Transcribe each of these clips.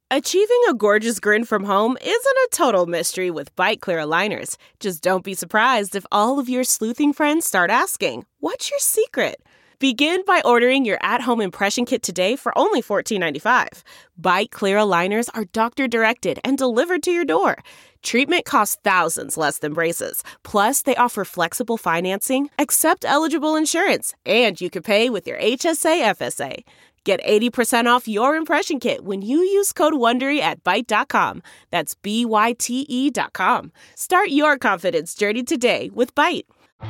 Achieving a gorgeous grin from home isn't a total mystery with Byte Clear aligners. Just don't be surprised if all of your sleuthing friends start asking, "What's your secret?" Begin by ordering your at-home impression kit today for only $14.95. Byte Clear aligners are doctor-directed and delivered to your door. Treatment costs thousands less than braces. Plus, they offer flexible financing, accept eligible insurance, and you can pay with your HSA FSA. Get 80% off your impression kit when you use code WONDERY at Byte.com. That's BYTE.com. Start your confidence journey today with Byte.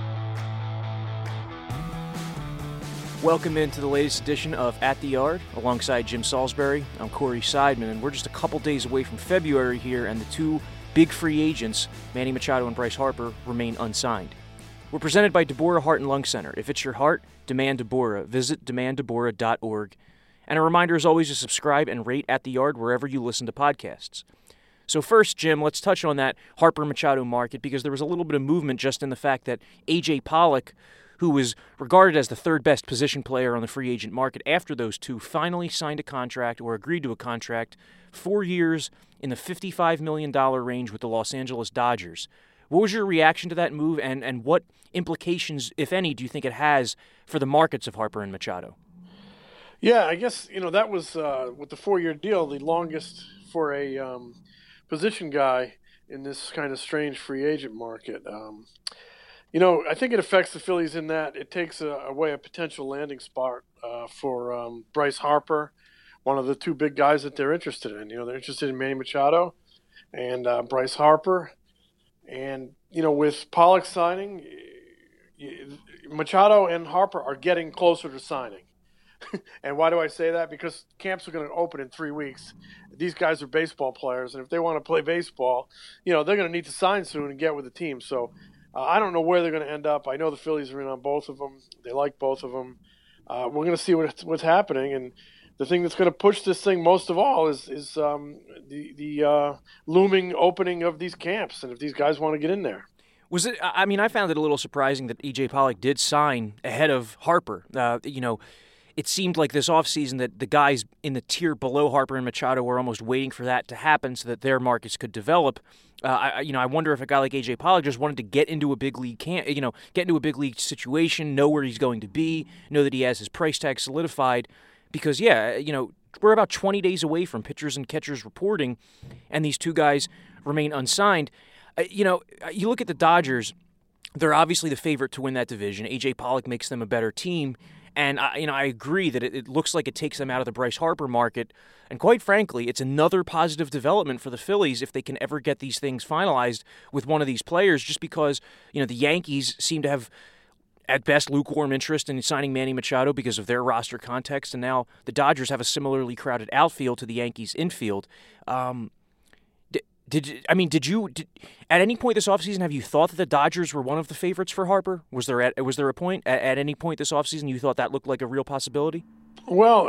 Welcome into the latest edition of At the Yard. Alongside Jim Salisbury, I'm Corey Seidman, and we're just a couple days away from February here, and the two big free agents, Manny Machado and Bryce Harper, remain unsigned. We're presented by Deborah Heart and Lung Center. If it's your heart, demand Deborah. Visit demanddeborah.org. And a reminder, as always, to subscribe and rate At the Yard wherever you listen to podcasts. So first, Jim, let's touch on that Harper-Machado market, because there was a little bit of movement just in the fact that A.J. Pollock, who was regarded as the third best position player on the free agent market after those two, finally signed a contract or agreed to a contract, 4 years in the $55 million range with the Los Angeles Dodgers. What was your reaction to that move, and what implications, if any, do you think it has for the markets of Harper and Machado? Yeah, I guess, that was, with the 4-year deal, the longest for a position guy in this kind of strange free agent market. I think it affects the Phillies in that it takes away a potential landing spot for Bryce Harper, one of the two big guys that they're interested in. They're interested in Manny Machado and Bryce Harper. And, with Pollock signing, Machado and Harper are getting closer to signing. And why do I say that? Because camps are going to open in 3 weeks. These guys are baseball players, and if they want to play baseball, they're going to need to sign soon and get with the team. So I don't know where they're going to end up. I know the Phillies are in on both of them. They like both of them. We're going to see what's happening. And the thing that's going to push this thing most of all is the looming opening of these camps, and if these guys want to get in there. Was it? I found it a little surprising that E.J. Pollock did sign ahead of Harper. It seemed like this offseason that the guys in the tier below Harper and Machado were almost waiting for that to happen so that their markets could develop. I wonder if a guy like A.J. Pollock just wanted to get into a big league get into a big league situation, know where he's going to be, know that he has his price tag solidified. Because, we're about 20 days away from pitchers and catchers reporting, and these two guys remain unsigned. You look at the Dodgers, they're obviously the favorite to win that division. A.J. Pollock makes them a better team. And, I agree that it looks like it takes them out of the Bryce Harper market. And quite frankly, it's another positive development for the Phillies if they can ever get these things finalized with one of these players, just because, the Yankees seem to have, at best, lukewarm interest in signing Manny Machado because of their roster context. And now the Dodgers have a similarly crowded outfield to the Yankees' infield. Did you at any point this offseason, have you thought that the Dodgers were one of the favorites for Harper? Was there a point at any point this offseason you thought that looked like a real possibility? Well,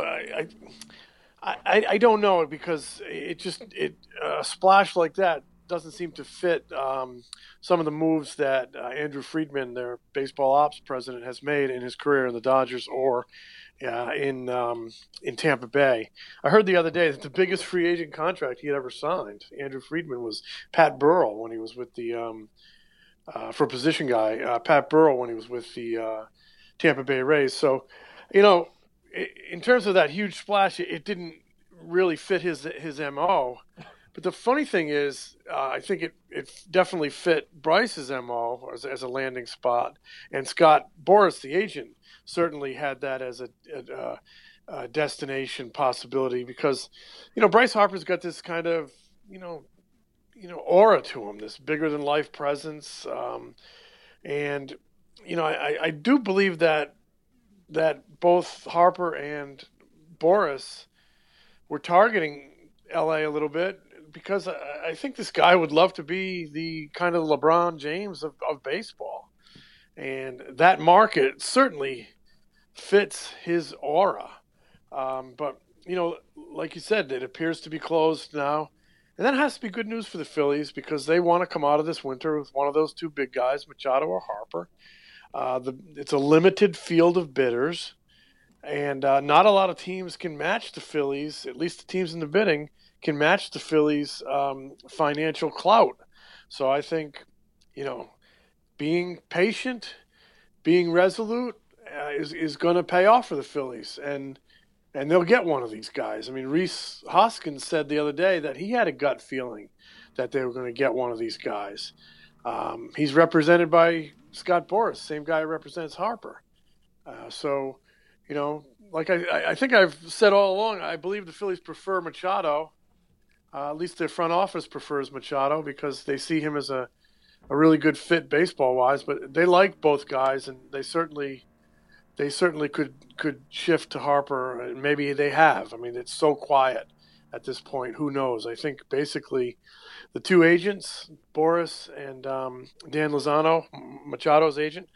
I don't know, because a splash like that doesn't seem to fit some of the moves that Andrew Friedman, their baseball ops president, has made in his career in the Dodgers or in Tampa Bay. I heard the other day that the biggest free agent contract he had ever signed, Andrew Friedman, was Pat Burrell when he was with the for a position guy, Pat Burrell when he was with the Tampa Bay Rays. So, in terms of that huge splash, it didn't really fit his MO. But the funny thing is, I think it definitely fit Bryce's MO as a landing spot. And Scott Boras, the agent, certainly had that as a destination possibility, because, Bryce Harper's got this kind of, aura to him, this bigger than life presence. And, I do believe that both Harper and Boras were targeting LA a little bit, because I think this guy would love to be the kind of LeBron James of baseball. And that market certainly fits his aura. But, like you said, it appears to be closed now. And that has to be good news for the Phillies, because they want to come out of this winter with one of those two big guys, Machado or Harper. It's a limited field of bidders. And not a lot of teams can match the Phillies, at least the teams in the bidding, can match the Phillies' financial clout. So I think, being patient, being resolute is going to pay off for the Phillies. And they'll get one of these guys. I mean, Rhys Hoskins said the other day that he had a gut feeling that they were going to get one of these guys. He's represented by Scott Boras, same guy who represents Harper. So, like I think I've said all along, I believe the Phillies prefer Machado. At least their front office prefers Machado because they see him as a really good fit baseball-wise. But they like both guys, and they certainly could shift to Harper, and maybe they have. I mean, it's so quiet at this point. Who knows? I think basically the two agents, Boras and Dan Lozano, Machado's agent,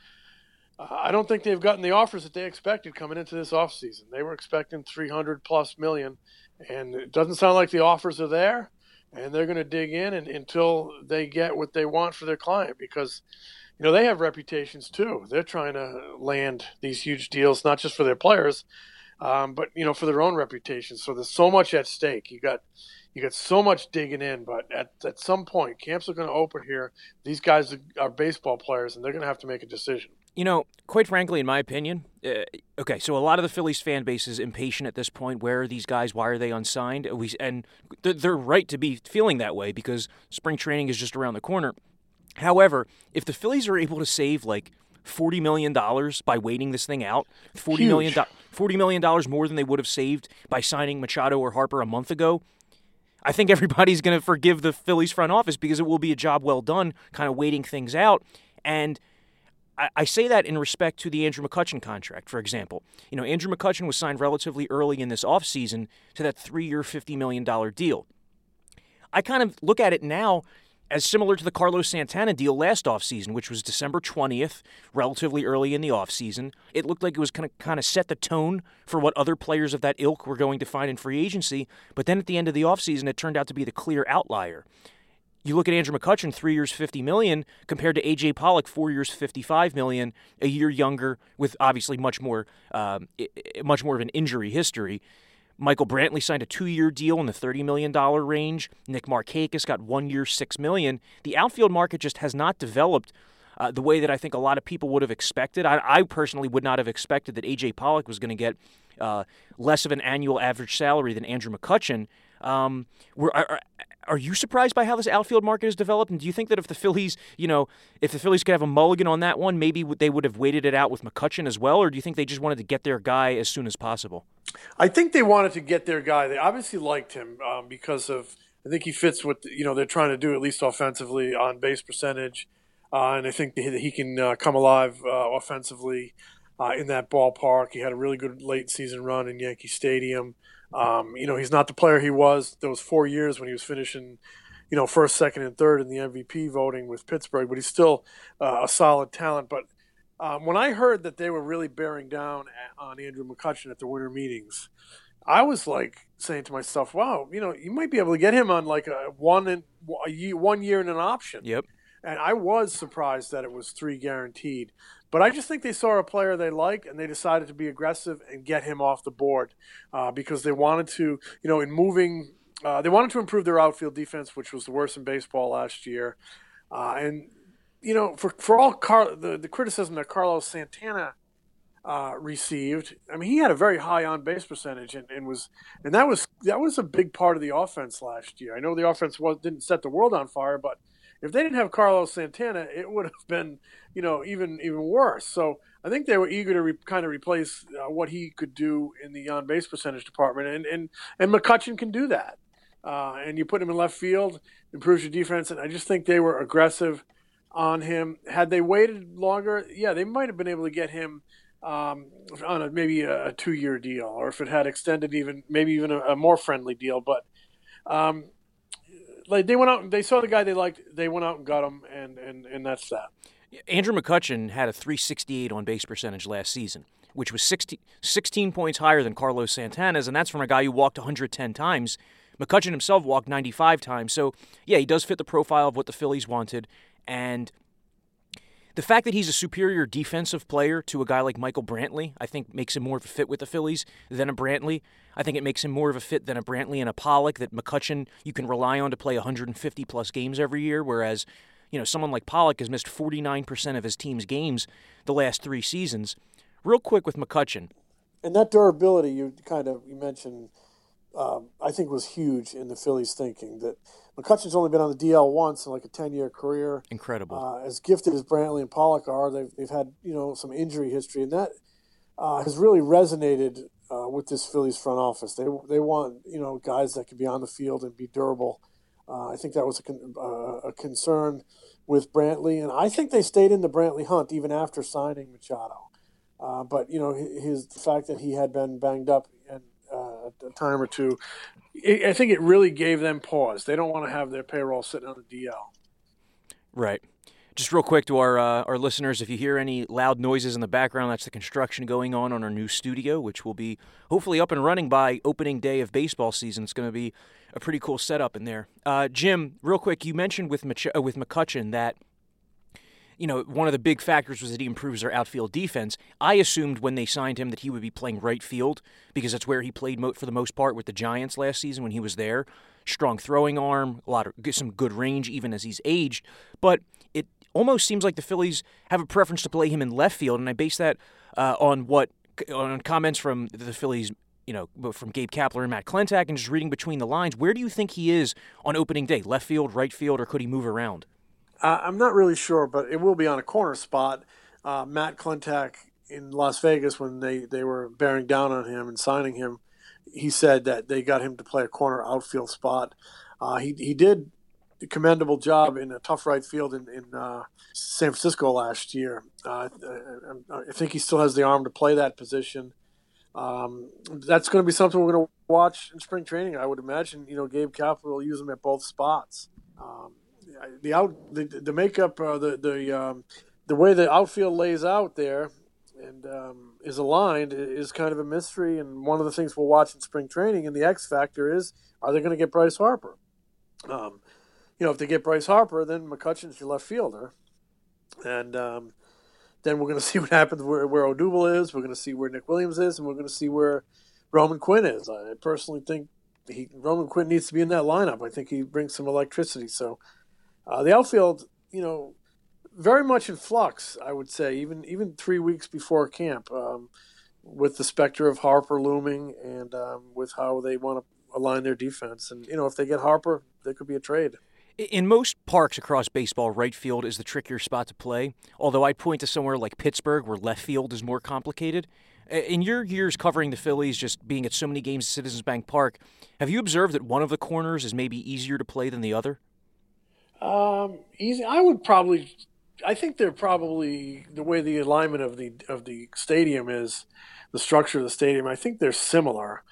I don't think they've gotten the offers that they expected coming into this offseason. They were expecting $300+ million, and it doesn't sound like the offers are there, and they're going to dig in until they get what they want for their client because they have reputations too. They're trying to land these huge deals, not just for their players, but for their own reputations. So there's so much at stake. You got so much digging in, but at some point, camps are going to open here. These guys are baseball players, and they're going to have to make a decision. Quite frankly, in my opinion, so a lot of the Phillies fan base is impatient at this point. Where are these guys? Why are they unsigned? And they're right to be feeling that way because spring training is just around the corner. However, if the Phillies are able to save like $40 million by waiting this thing out, $40 million more than they would have saved by signing Machado or Harper a month ago, I think everybody's going to forgive the Phillies front office because it will be a job well done, kind of waiting things out. And I say that in respect to the Andrew McCutchen contract, for example. Andrew McCutchen was signed relatively early in this offseason to that 3-year, $50 million deal. I kind of look at it now as similar to the Carlos Santana deal last offseason, which was December 20th, relatively early in the offseason. It looked like it was going to kind of set the tone for what other players of that ilk were going to find in free agency, but then at the end of the offseason, it turned out to be the clear outlier. You look at Andrew McCutchen, 3 years, $50 million, compared to A.J. Pollock, 4 years, $55 million, a year younger, with obviously much more of an injury history. Michael Brantley signed a 2-year deal in the $30 million range. Nick Markakis got 1 year, $6 million. The outfield market just has not developed the way that I think a lot of people would have expected. I personally would not have expected that A.J. Pollock was going to get less of an annual average salary than Andrew McCutchen. Are you surprised by how this outfield market has developed? And do you think that if the Phillies could have a mulligan on that one, maybe they would have waited it out with McCutchen as well? Or do you think they just wanted to get their guy as soon as possible? I think they wanted to get their guy. They obviously liked him because of, I think he fits what they're trying to do, at least offensively, on base percentage. And I think that he can come alive offensively in that ballpark. He had a really good late season run in Yankee Stadium. He's not the player he was those 4 years when he was finishing, first, second, and third in the MVP voting with Pittsburgh, but he's still a solid talent. But when I heard that they were really bearing down on Andrew McCutchen at the winter meetings, I was like saying to myself, wow, you might be able to get him on like a 1 year and an option. Yep. And I was surprised that it was 3 guaranteed. But I just think they saw a player they like, and they decided to be aggressive and get him off the board because they wanted to, they wanted to improve their outfield defense, which was the worst in baseball last year. For all the criticism that Carlos Santana received, I mean, he had a very high on-base percentage, and that was a big part of the offense last year. I know the offense didn't set the world on fire, but if they didn't have Carlos Santana, it would have been, even worse. So I think they were eager to kind of replace what he could do in the on-base percentage department, and McCutchen can do that. And you put him in left field, improves your defense, and I just think they were aggressive on him. Had they waited longer, yeah, they might have been able to get him on maybe a 2-year deal, or if it had extended maybe even a more friendly deal, but. They went out and they saw the guy they liked. They went out and got him, and that's that. Andrew McCutchen had a .368 on-base percentage last season, which was 16 points higher than Carlos Santana's, and that's from a guy who walked 110 times. McCutchen himself walked 95 times. So, yeah, he does fit the profile of what the Phillies wanted. And The fact that he's a superior defensive player to a guy like Michael Brantley, I think makes him more of a fit with the Phillies than a Brantley. I think it makes him more of a fit than a Brantley and a Pollock, that McCutchen you can rely on to play 150-plus games every year, whereas someone like Pollock has missed 49% of his team's games the last 3 seasons. Real quick with McCutchen. And that durability you mentioned, I think was huge in the Phillies' thinking. That McCutchen's only been on the DL once in like a 10-year career. Incredible. As gifted as Brantley and Pollock are, they've had some injury history, and that has really resonated with this Phillies front office. They want guys that can be on the field and be durable. I think that was a concern with Brantley, and I think they stayed in the Brantley hunt even after signing Machado. But the fact that he had been banged up and a time or two, I think it really gave them pause. They don't want to have their payroll sitting on the DL. Right. Just real quick to our listeners, if you hear any loud noises in the background, that's the construction going on our new studio, which will be hopefully up and running by opening day of baseball season. It's going to be a pretty cool setup in there. Jim, real quick, you mentioned with McCutchen that one of the big factors was that he improves their outfield defense. I assumed when they signed him that he would be playing right field because that's where he played for the most part with the Giants last season when he was there. Strong throwing arm, some good range even as he's aged. But it almost seems like the Phillies have a preference to play him in left field, and I base that on comments from the Phillies, from Gabe Kapler and Matt Klentak, and just reading between the lines. Where do you think he is on opening day? Left field, right field, or could he move around? I'm not really sure, but it will be on a corner spot. Matt Klentak in Las Vegas, when they were bearing down on him and signing him, he said that they got him to play a corner outfield spot. He did a commendable job in a tough right field in San Francisco last year. I think he still has the arm to play that position. That's going to be something we're going to watch in spring training, I would imagine. Gabe Kapler will use him at both spots. The makeup, the way the outfield lays out there and is aligned is kind of a mystery. And one of the things we'll watch in spring training, and the X factor is, are they going to get Bryce Harper? If they get Bryce Harper, then McCutchen's your left fielder, and then we're going to see what happens where Odubel is. We're going to see where Nick Williams is, and we're going to see where Roman Quinn is. I personally think Roman Quinn needs to be in that lineup. I think he brings some electricity. So the outfield, very much in flux, I would say, even 3 weeks before camp, with the specter of Harper looming and with how they want to align their defense. And, if they get Harper, there could be a trade. In most parks across baseball, right field is the trickier spot to play, although I'd point to somewhere like Pittsburgh where left field is more complicated. In your years covering the Phillies, just being at so many games at Citizens Bank Park, have you observed that one of the corners is maybe easier to play than the other? Easy. I think they're probably, the way the alignment of the stadium is, the structure of the stadium, I think they're similar.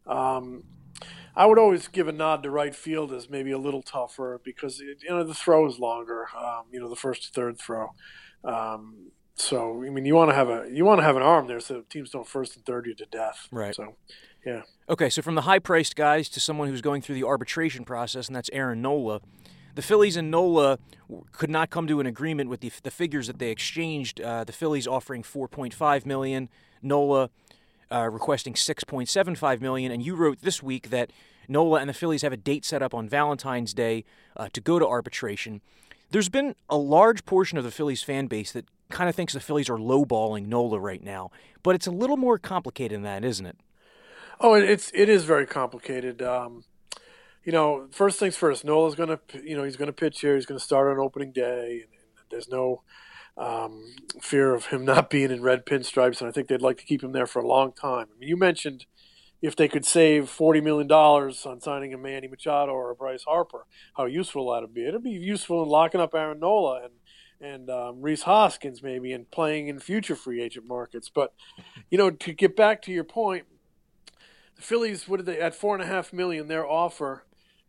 I would always give a nod to right field as maybe a little tougher because the throw is longer. The first to third throw. So you want to have an arm there so teams don't first and third you to death. Right. So, yeah. Okay, so from the high-priced guys to someone who's going through the arbitration process, and that's Aaron Nola. The Phillies and Nola could not come to an agreement with the figures that they exchanged. The Phillies offering $4.5 million, Nola requesting $6.75 million, and you wrote this week that Nola and the Phillies have a date set up on Valentine's Day to go to arbitration. There's been a large portion of the Phillies fan base that kind of thinks the Phillies are lowballing Nola right now, but it's a little more complicated than that, isn't it? Oh, it is very complicated. First things first, Nola's going to, he's going to pitch here. He's going to start on opening day, and there's no fear of him not being in red pinstripes, and I think they'd like to keep him there for a long time. You mentioned if they could save $40 million on signing a Manny Machado or a Bryce Harper, how useful that would be. It'd be useful in locking up Aaron Nola and Rhys Hoskins maybe, and playing in future free agent markets. But, to get back to your point, the Phillies, what did they, at $4.5 million, their offer,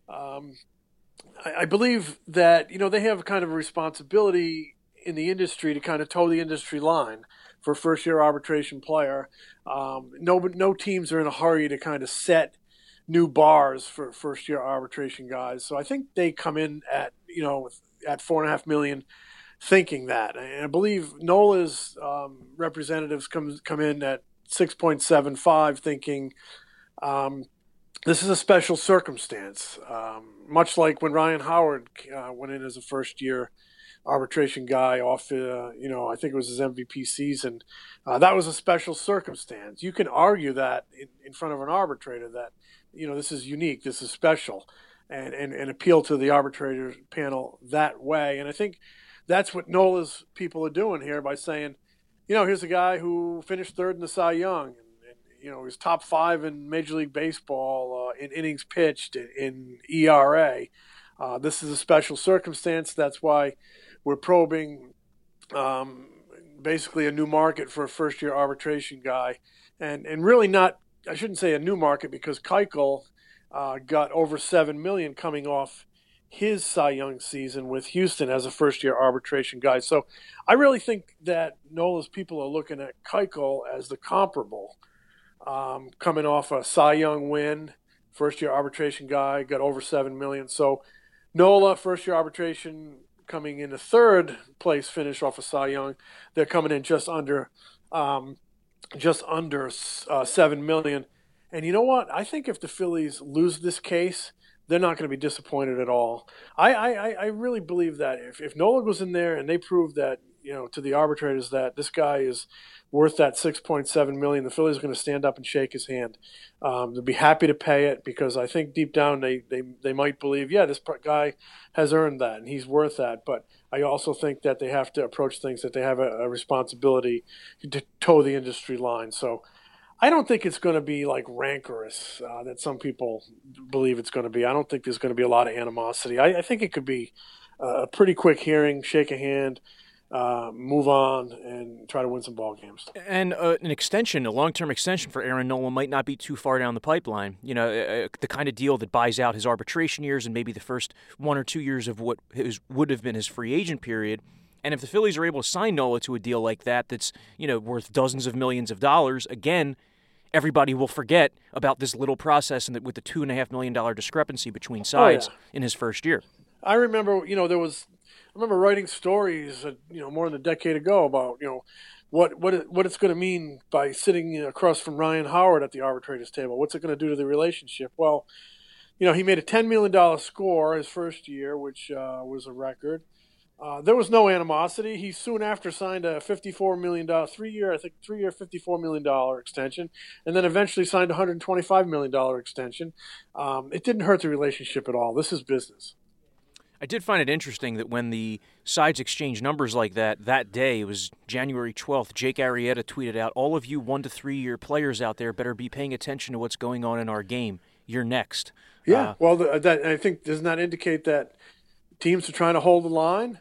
I believe that, they have kind of a responsibility in the industry to kind of toe the industry line for a first-year arbitration player. No teams are in a hurry to kind of set new bars for first-year arbitration guys. So I think they come in at $4.5 million, thinking that. And I believe Nola's representatives come in at 6.75, thinking this is a special circumstance, much like when Ryan Howard went in as a first-year arbitration guy off, I think it was his MVP season. That was a special circumstance. You can argue that in front of an arbitrator that, this is unique, this is special, and appeal to the arbitrator panel that way. And I think that's what Nola's people are doing here by saying, here's a guy who finished third in the Cy Young, and he was top 5 in Major League Baseball in innings pitched, in ERA. This is a special circumstance. That's why we're probing basically a new market for a first-year arbitration guy, and really not. I shouldn't say a new market, because Keuchel got over $7 million coming off his Cy Young season with Houston as a first-year arbitration guy. So I really think that Nola's people are looking at Keuchel as the comparable, coming off a Cy Young win, first-year arbitration guy, got over $7 million. So Nola, first-year arbitration, coming in a third place finish off of Cy Young. They're coming in just under $7 million. And you know what? I think if the Phillies lose this case, they're not going to be disappointed at all. I really believe that if Nola goes in there and they prove that, to the arbitrators that this guy is worth that $6.7 million, the Phillies are going to stand up and shake his hand. They'll be happy to pay it, because I think deep down they might believe, this guy has earned that and he's worth that. But I also think that they have to approach things that they have a responsibility to toe the industry line. So I don't think it's going to be like rancorous that some people believe it's going to be. I don't think there's going to be a lot of animosity. I think it could be a pretty quick hearing, shake a hand, move on, and try to win some ball games. And a long-term extension for Aaron Nola might not be too far down the pipeline. The kind of deal that buys out his arbitration years and maybe the first 1 or 2 years of what would have been his free agent period. And if the Phillies are able to sign Nola to a deal like that, that's worth dozens of millions of dollars, again, everybody will forget about this little process and with the $2.5 million discrepancy between sides in his first year. I remember, I remember writing stories, more than a decade ago about, what it's going to mean by sitting across from Ryan Howard at the arbitrators table. What's it going to do to the relationship? Well, he made a $10 million score his first year, which was a record. There was no animosity. He soon after signed a $54 million, 3-year, $54 million extension, and then eventually signed a $125 million extension. It didn't hurt the relationship at all. This is business. I did find it interesting that when the sides exchanged numbers like that day, it was January 12th, Jake Arrieta tweeted out, "All of you 1 to 3 year players out there better be paying attention to what's going on in our game. You're next." Yeah, I think, doesn't that indicate that teams are trying to hold the line,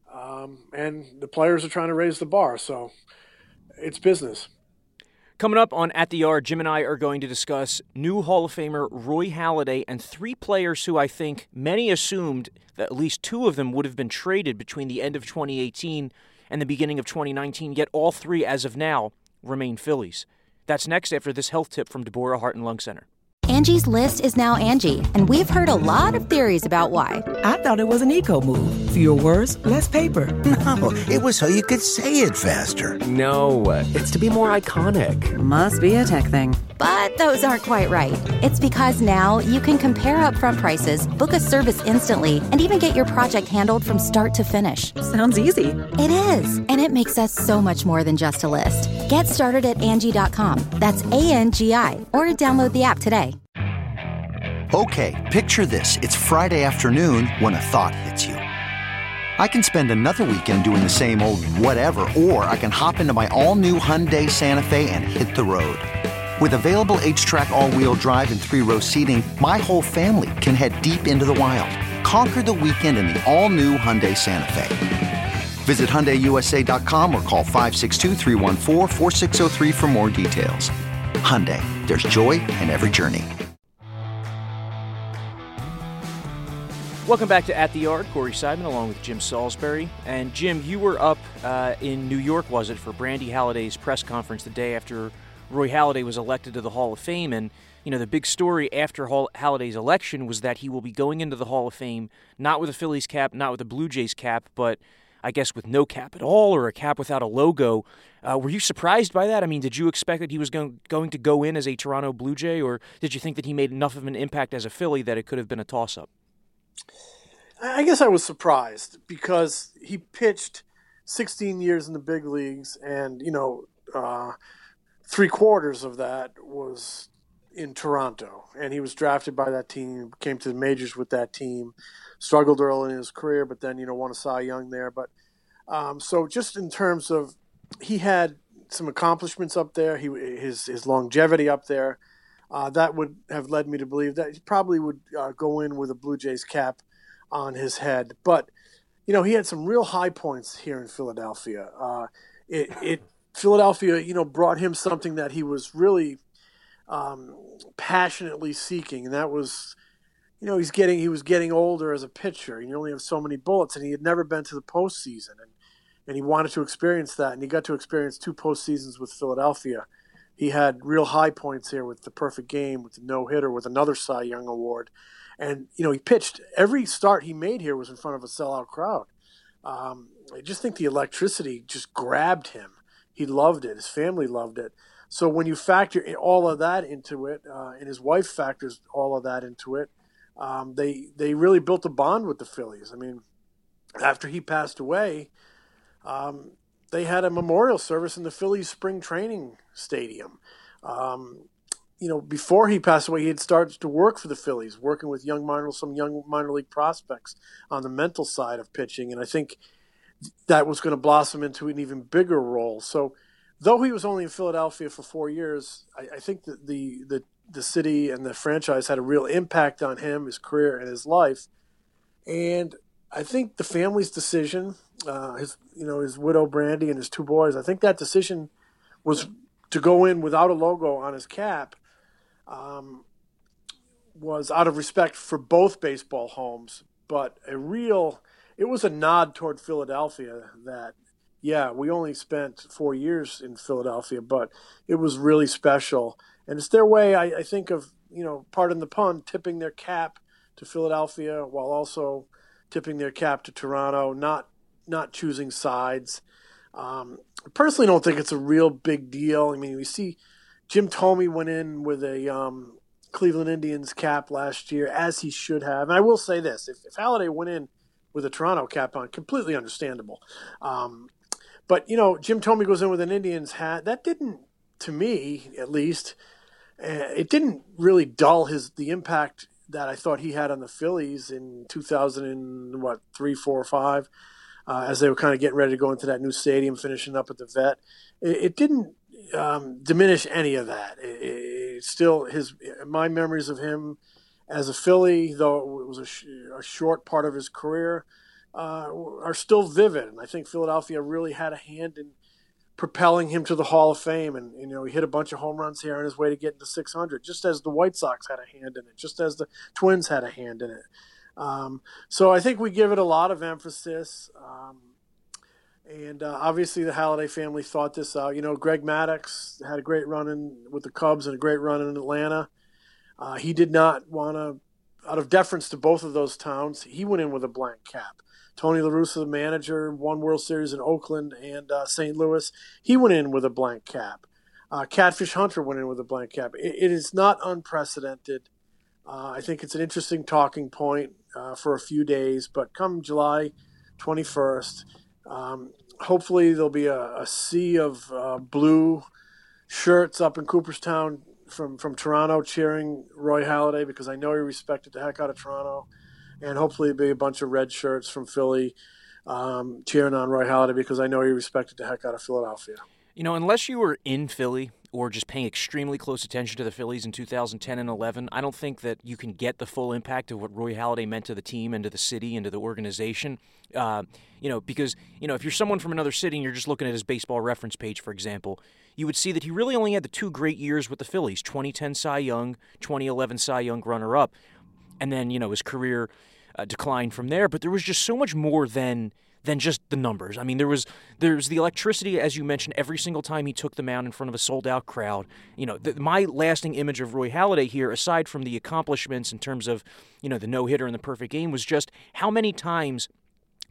and the players are trying to raise the bar? So it's business. Coming up on At the Yard, Jim and I are going to discuss new Hall of Famer Roy Halladay and 3 players who I think many assumed that at least 2 of them would have been traded between the end of 2018 and the beginning of 2019, yet all 3 as of now remain Phillies. That's next after this health tip from Deborah Heart and Lung Center. Angie's List is now Angie, and we've heard a lot of theories about why. I thought it was an eco move. Fewer words, less paper. No, it was so you could say it faster. No, it's to be more iconic. Must be a tech thing. But those aren't quite right. It's because now you can compare upfront prices, book a service instantly, and even get your project handled from start to finish. Sounds easy. It is, and it makes us so much more than just a list. Get started at Angie.com. That's ANGI, or download the app today. Okay, picture this. It's Friday afternoon when a thought hits you. I can spend another weekend doing the same old whatever, or I can hop into my all-new Hyundai Santa Fe and hit the road. With available H-Track all-wheel drive and 3-row seating, my whole family can head deep into the wild. Conquer the weekend in the all-new Hyundai Santa Fe. Visit HyundaiUSA.com or call 562-314-4603 for more details. Hyundai, there's joy in every journey. Welcome back to At the Yard. Corey Seidman along with Jim Salisbury. And Jim, you were up in New York, was it, for Brandy Halladay's press conference the day after Roy Halladay was elected to the Hall of Fame. And, the big story after Halladay's election was that he will be going into the Hall of Fame not with a Phillies cap, not with a Blue Jays cap, but I guess, with no cap at all or a cap without a logo. Were you surprised by that? I mean, did you expect that he was going to go in as a Toronto Blue Jay, or did you think that he made enough of an impact as a Philly that it could have been a toss-up? I guess I was surprised because he pitched 16 years in the big leagues, and, 3/4 of that was in Toronto. And he was drafted by that team, came to the majors with that team, struggled early in his career, but then, won a Cy Young there. But so just in terms of, he had some accomplishments up there, his longevity up there, that would have led me to believe that he probably would go in with a Blue Jays cap on his head. But, he had some real high points here in Philadelphia. Philadelphia, brought him something that he was really passionately seeking, and that was, he was getting older as a pitcher, and you only have so many bullets, and he had never been to the postseason, and he wanted to experience that, and he got to experience 2 postseasons with Philadelphia. He had real high points here with the perfect game, with the no-hitter, with another Cy Young award. And, he pitched, every start he made here was in front of a sellout crowd. I just think the electricity just grabbed him. He loved it. His family loved it. So when you factor all of that into it, and his wife factors all of that into it, they really built a bond with the Phillies. I mean, after he passed away, they had a memorial service in the Phillies spring training stadium. Before he passed away, he had started to work for the Phillies, working with some young minor league prospects on the mental side of pitching. And I think that was going to blossom into an even bigger role. So though he was only in Philadelphia for 4 years, I think that the city and the franchise had a real impact on him, his career, and his life. And I think the family's decision, his widow Brandy and his 2 boys, I think that decision was to go in without a logo on his cap, was out of respect for both baseball homes, but it was a nod toward Philadelphia that, yeah, we only spent 4 years in Philadelphia, but it was really special. And it's their way, I think, of, pardon the pun, tipping their cap to Philadelphia while also tipping their cap to Toronto, not choosing sides. I personally don't think it's a real big deal. I mean, we see Jim Thome went in with a Cleveland Indians cap last year, as he should have. And I will say this, if Halladay went in with a Toronto cap on, completely understandable. But, Jim Thome goes in with an Indians hat. That didn't, to me at least, it didn't really dull the impact that I thought he had on the Phillies in 2003, 4, 5, as they were kind of getting ready to go into that new stadium, finishing up at the Vet. It didn't diminish any of that. It's still my memories of him as a Philly, though it was a short part of his career, are still vivid. And I think Philadelphia really had a hand in propelling him to the Hall of Fame. And, he hit a bunch of home runs here on his way to getting to 600, just as the White Sox had a hand in it, just as the Twins had a hand in it. So I think we give it a lot of emphasis. And obviously the Halladay family thought this out. Greg Maddux had a great run with the Cubs and a great run in Atlanta. He did not want to, out of deference to both of those towns, he went in with a blank cap. Tony La Russa, the manager, won World Series in Oakland and St. Louis. He went in with a blank cap. Catfish Hunter went in with a blank cap. It is not unprecedented. I think it's an interesting talking point for a few days, but come July 21st, hopefully there'll be a sea of blue shirts up in Cooperstown from Toronto cheering Roy Halladay, because I know he respected the heck out of Toronto. And hopefully there'll be a bunch of red shirts from Philly cheering on Roy Halladay, because I know he respected the heck out of Philadelphia. Unless you were in Philly or just paying extremely close attention to the Phillies in 2010 and 11, I don't think that you can get the full impact of what Roy Halladay meant to the team and to the city and to the organization. Because, if you're someone from another city and you're just looking at his baseball reference page, for example, you would see that he really only had the 2 great years with the Phillies, 2010 Cy Young, 2011 Cy Young runner-up. And then, his career declined from there. But there was just so much more than just the numbers. I mean, there's the electricity, as you mentioned, every single time he took the mound in front of a sold-out crowd. My lasting image of Roy Halladay here, aside from the accomplishments in terms of, the no-hitter and the perfect game, was just how many times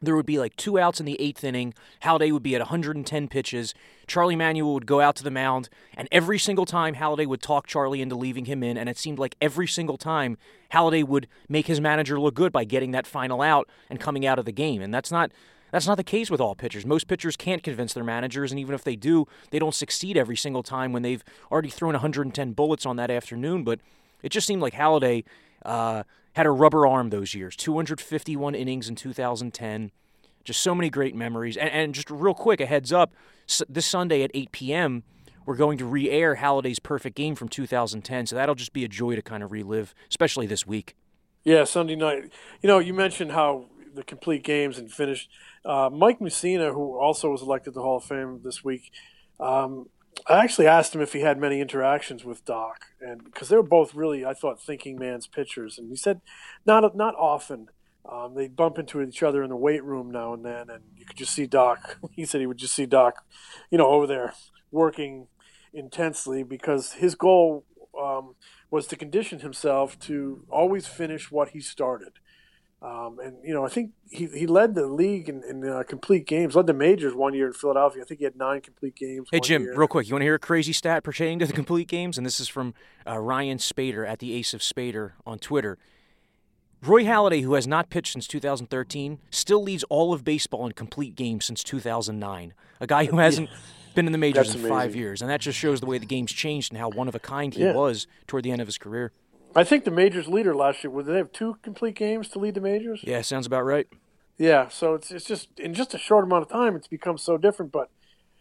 there would be like 2 outs in the 8th inning. Halladay would be at 110 pitches. Charlie Manuel would go out to the mound, and every single time Halladay would talk Charlie into leaving him in, and it seemed like every single time Halladay would make his manager look good by getting that final out and coming out of the game. And that's not the case with all pitchers. Most pitchers can't convince their managers, and even if they do, they don't succeed every single time when they've already thrown 110 bullets on that afternoon. But it just seemed like Halladay had a rubber arm those years. 251 innings in 2010. Just so many great memories. And just real quick, a heads up, this Sunday at 8 p.m., we're going to re-air Halladay's perfect game from 2010, so that'll just be a joy to kind of relive, especially this week. Yeah, Sunday night. You mentioned how the complete games and finished. Mike Mussina, who also was elected to the Hall of Fame this week, I actually asked him if he had many interactions with Doc, and because they were both really, I thought, thinking man's pitchers, and he said not often. They bump into each other in the weight room now and then, and you could just see Doc. He said he would just see Doc, over there working intensely because his goal was to condition himself to always finish what he started. I think he led the league in complete games, led the majors one year in Philadelphia. I think he had 9 complete games. Hey, Jim, real quick, you want to hear a crazy stat pertaining to the complete games? And this is from Ryan Spader at the Ace of Spader on Twitter. Roy Halladay, who has not pitched since 2013, still leads all of baseball in complete games since 2009. A guy who hasn't been in the majors in 5 years. And that just shows the way the game's changed and how one of a kind he was toward the end of his career. I think the majors leader last year, did they have 2 complete games to lead the majors? Yeah, sounds about right. Yeah, so it's just in just a short amount of time, it's become so different. But,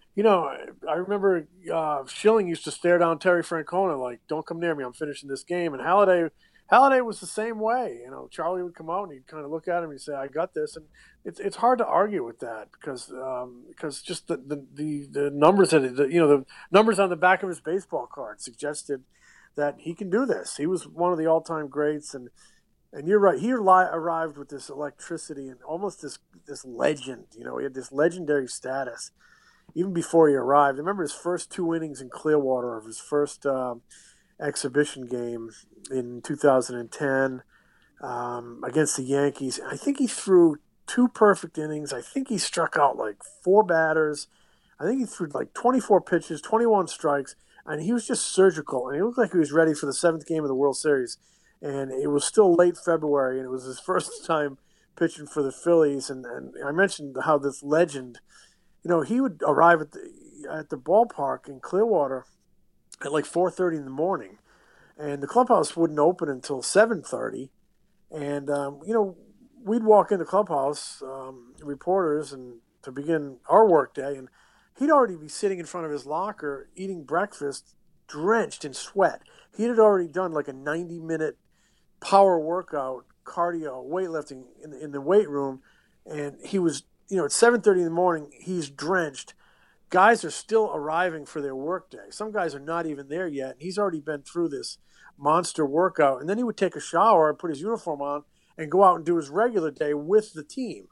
I remember Schilling used to stare down Terry Francona like, don't come near me, I'm finishing this game. And Halladay was the same way. Charlie would come out and he'd kind of look at him and he'd say, I got this. And it's hard to argue with that because just the numbers the numbers on the back of his baseball card suggested that he can do this. He was one of the all-time greats, and you're right. He arrived with this electricity and almost this legend. He had this legendary status even before he arrived. I remember his first 2 innings in Clearwater of his first exhibition game in 2010 against the Yankees. I think he threw 2 perfect innings. I think he struck out like 4 batters. I think he threw like 24 pitches, 21 strikes. And he was just surgical, and he looked like he was ready for the 7th game of the World Series. And it was still late February, and it was his first time pitching for the Phillies. And I mentioned how this legend, he would arrive at the ballpark in Clearwater at like 4:30 in the morning, and the clubhouse wouldn't open until 7:30. And we'd walk in the clubhouse, reporters, and to begin our workday, and he'd already be sitting in front of his locker eating breakfast, drenched in sweat. He had already done like a 90-minute power workout, cardio, weightlifting in the weight room, and he was, at 7:30 in the morning, he's drenched. Guys are still arriving for their workday. Some guys are not even there yet. He's already been through this monster workout, and then he would take a shower and put his uniform on and go out and do his regular day with the team.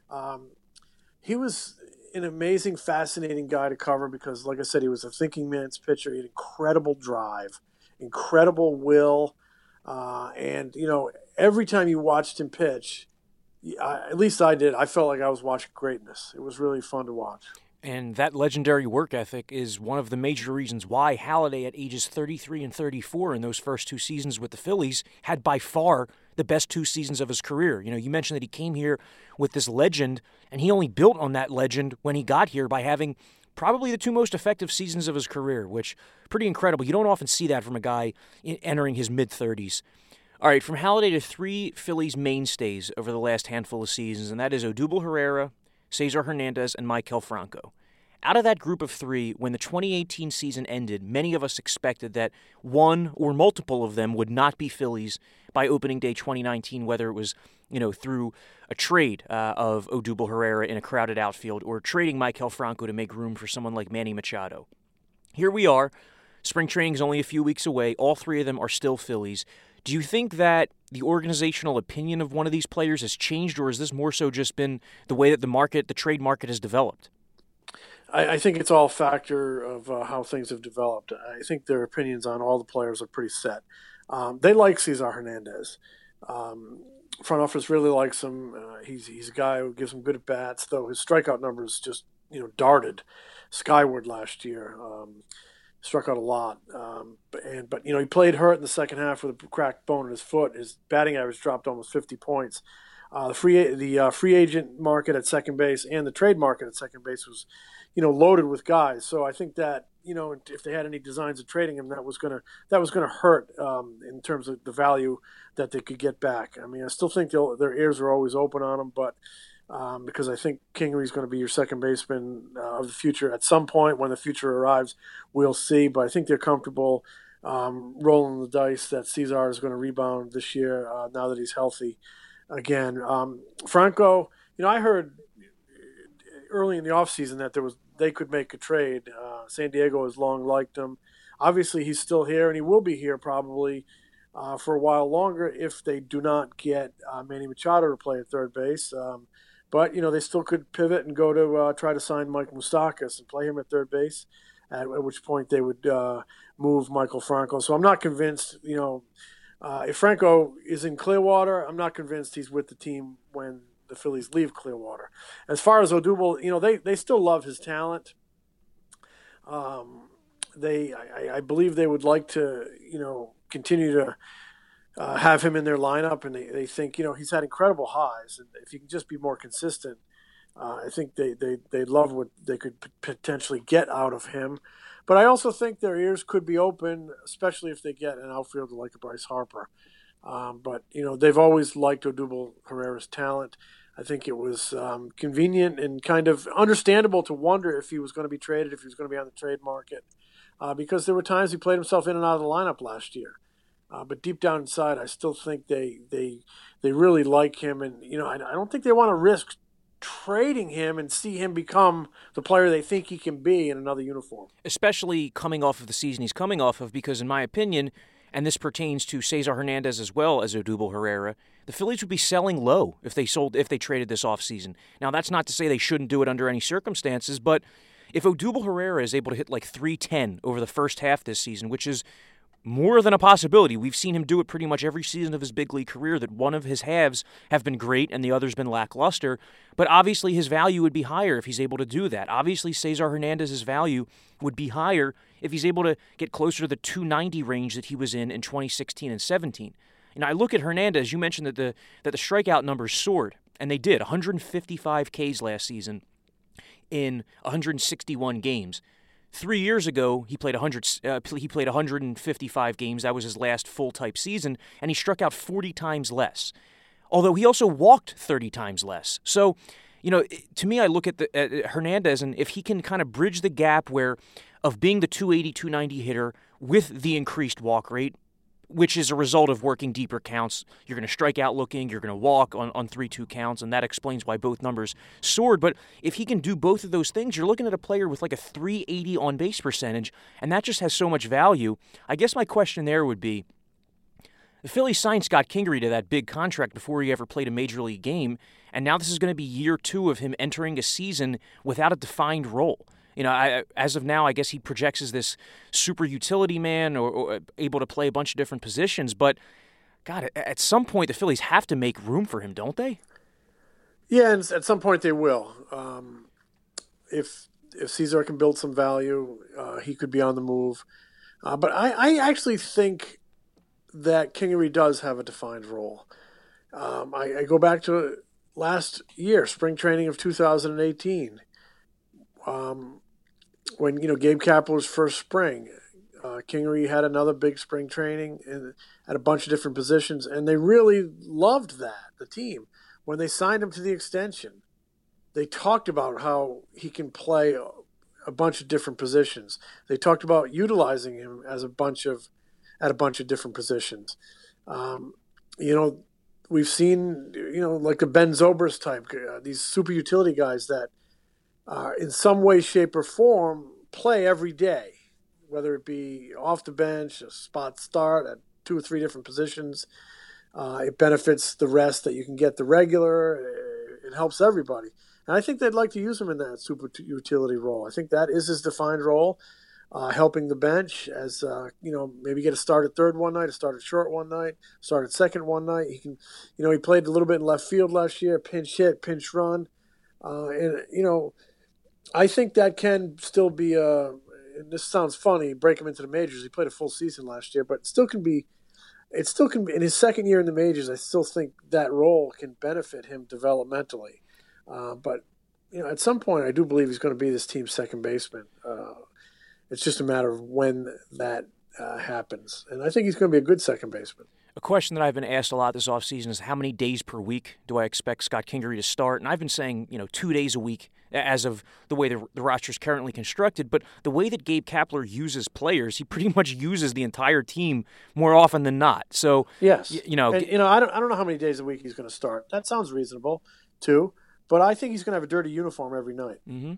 He was an amazing, fascinating guy to cover because, like I said, he was a thinking man's pitcher. He had incredible drive, incredible will, and every time you watched him pitch, at least I did, I felt like I was watching greatness. It was really fun to watch. And that legendary work ethic is one of the major reasons why Halladay, at ages 33 and 34 in those first 2 seasons with the Phillies, had by far the best 2 seasons of his career. You mentioned that he came here with this legend, and he only built on that legend when he got here by having probably the 2 most effective seasons of his career, which pretty incredible. You don't often see that from a guy entering his mid-30s. All right, from Halladay to 3 Phillies mainstays over the last handful of seasons, and that is Odubel Herrera, Cesar Hernandez, and Maikel Franco. Out of that group of 3, when the 2018 season ended, many of us expected that one or multiple of them would not be Phillies by opening day 2019, whether it was, through a trade of Odubel Herrera in a crowded outfield or trading Maikel Franco to make room for someone like Manny Machado. Here we are. Spring training is only a few weeks away. All 3 of them are still Phillies. Do you think that the organizational opinion of one of these players has changed, or has this more so just been the way that the trade market has developed? I think it's all a factor of how things have developed. I think their opinions on all the players are pretty set. They like Cesar Hernandez. Front office really likes him. He's a guy who gives him good at bats, though his strikeout numbers just darted skyward last year. Struck out a lot, but he played hurt in the second half with a cracked bone in his foot. His batting average dropped almost 50 points. The free agent market at second base and the trade market at second base was, loaded with guys. So I think that if they had any designs of trading him, that was gonna hurt in terms of the value that they could get back. I mean, I still think their ears are always open on him, but because I think Kingery's going to be your second baseman of the future at some point when the future arrives. We'll see, but I think they're comfortable rolling the dice that Cesar is going to rebound this year now that he's healthy again. Franco, I heard early in the offseason that they could make a trade. San Diego has long liked him. Obviously, he's still here, and he will be here probably for a while longer if they do not get Manny Machado to play at third base. But, they still could pivot and go to try to sign Mike Moustakas and play him at third base, at which point they would move Michael Franco. So I'm not convinced, if Franco is in Clearwater, I'm not convinced he's with the team when the Phillies leave Clearwater. As far as Odubel, they still love his talent. I believe they would like to, continue to have him in their lineup, and they think he's had incredible highs, and if he can just be more consistent, I think they love what they could potentially get out of him. But I also think their ears could be open, especially if they get an outfielder like a Bryce Harper. But they've always liked Odubel Herrera's talent. I think it was convenient and kind of understandable to wonder if he was going to be traded, if he was going to be on the trade market, because there were times he played himself in and out of the lineup last year. But deep down inside, I still think they really like him, and I don't think they want to risk trading him and see him become the player they think he can be in another uniform. Especially coming off of the season he's coming off of, because in my opinion, and this pertains to Cesar Hernandez as well as Odubel Herrera, the Phillies would be selling low if they traded this offseason. Now, that's not to say they shouldn't do it under any circumstances, but if Odubel Herrera is able to hit like .310 over the first half this season, which is more than a possibility. We've seen him do it pretty much every season of his big league career, that one of his halves have been great and the other's been lackluster. But obviously his value would be higher if he's able to do that. Obviously Cesar Hernandez's value would be higher if he's able to get closer to the 290 range that he was in 2016 and 17. I look at Hernandez. You mentioned that the strikeout numbers soared, and they did. 155 Ks last season in 161 games. 3 years ago, he played 155 games. That was his last full-type season, and he struck out 40 times less. Although he also walked 30 times less. So, to me, I look at Hernandez, and if he can kind of bridge the gap of being the 280, 290 hitter with the increased walk rate, which is a result of working deeper counts. You're going to strike out looking, you're going to walk on 3-2 counts, and that explains why both numbers soared. But if he can do both of those things, you're looking at a player with like a 380 on-base percentage, and that just has so much value. I guess my question there would be, the Phillies signed Scott Kingery to that big contract before he ever played a major league game, and now this is going to be year 2 of him entering a season without a defined role. As of now, I guess he projects as this super utility man or able to play a bunch of different positions. But, God, at some point, the Phillies have to make room for him, don't they? Yeah, and at some point they will. If Cesar can build some value, he could be on the move. But I actually think that Kingery does have a defined role. I go back to last year, spring training of 2018. When Gabe Kapler's first spring, Kingery had another big spring training at a bunch of different positions, and they really loved that, the team. When they signed him to the extension, they talked about how he can play a bunch of different positions. They talked about utilizing him at a bunch of different positions. We've seen, like the Ben Zobrist type, these super utility guys that in some way, shape, or form play every day, whether it be off the bench, a spot start at 2 or 3 different positions. It benefits the rest that you can get the regular. It helps everybody. And I think they'd like to use him in that super utility role. I think that is his defined role. helping the bench as, maybe get a start at third one night, a start at short one night, start at second one night. He can, he played a little bit in left field last year, pinch hit, pinch run. I think that can still be and this sounds funny, break him into the majors. He played a full season last year, but it still can be in his second year in the majors. I still think that role can benefit him developmentally. But at some point, I do believe he's going to be this team's second baseman. It's just a matter of when that happens. And I think he's going to be a good second baseman. A question that I've been asked a lot this offseason is how many days per week do I expect Scott Kingery to start? And I've been saying, 2 days a week as of the way the roster is currently constructed. But the way that Gabe Kapler uses players, he pretty much uses the entire team more often than not. So, yes. I don't know how many days a week he's going to start. That sounds reasonable, too. But I think he's going to have a dirty uniform every night. Mm-hmm.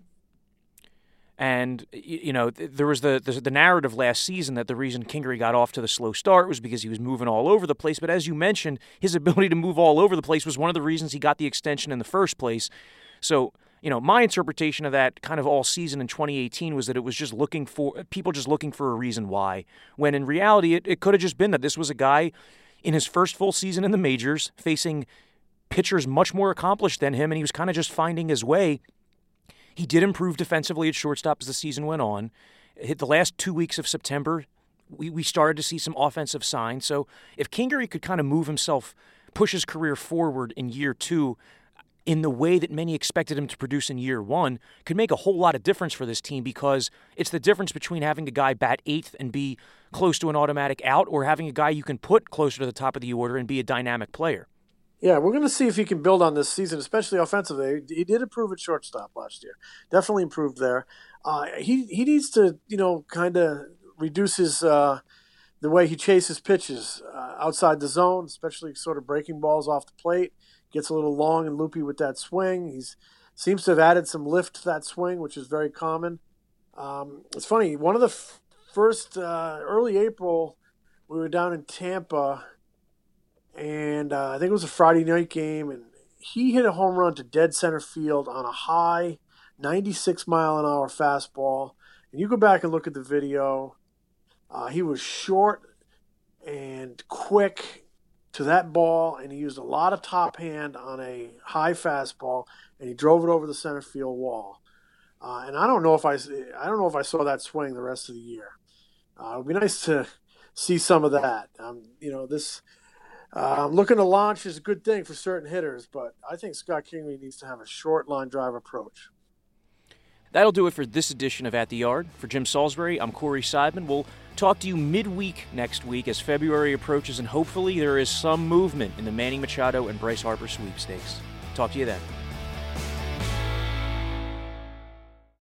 And, there was the narrative last season that the reason Kingery got off to the slow start was because he was moving all over the place. But as you mentioned, his ability to move all over the place was one of the reasons he got the extension in the first place. So, my interpretation of that kind of all season in 2018 was that it was just people just looking for a reason why. When in reality, it could have just been that this was a guy in his first full season in the majors facing pitchers much more accomplished than him, and he was kind of just finding his way. He did improve defensively at shortstop as the season went on. Hit the last 2 weeks of September, we started to see some offensive signs. So if Kingery could kind of move himself, push his career forward in year two in the way that many expected him to produce in year one, could make a whole lot of difference for this team, because it's the difference between having a guy bat eighth and be close to an automatic out, or having a guy you can put closer to the top of the order and be a dynamic player. Yeah, we're going to see if he can build on this season, especially offensively. He did improve at shortstop last year. Definitely improved there. He needs to, kind of reduce his the way he chases pitches outside the zone, especially sort of breaking balls off the plate. Gets a little long and loopy with that swing. He seems to have added some lift to that swing, which is very common. It's funny. One of the first early April, we were down in Tampa. And I think it was a Friday night game, and he hit a home run to dead center field on a high 96-mile-an-hour fastball. And you go back and look at the video. He was short and quick to that ball, and he used a lot of top hand on a high fastball, and he drove it over the center field wall. And I don't know if I saw that swing the rest of the year. It would be nice to see some of that. Looking to launch is a good thing for certain hitters, but I think Scott Kingery needs to have a short line drive approach. That'll do it for this edition of At the Yard. For Jim Salisbury, I'm Corey Seidman. We'll talk to you midweek next week as February approaches, and hopefully there is some movement in the Manny Machado and Bryce Harper sweepstakes. Talk to you then.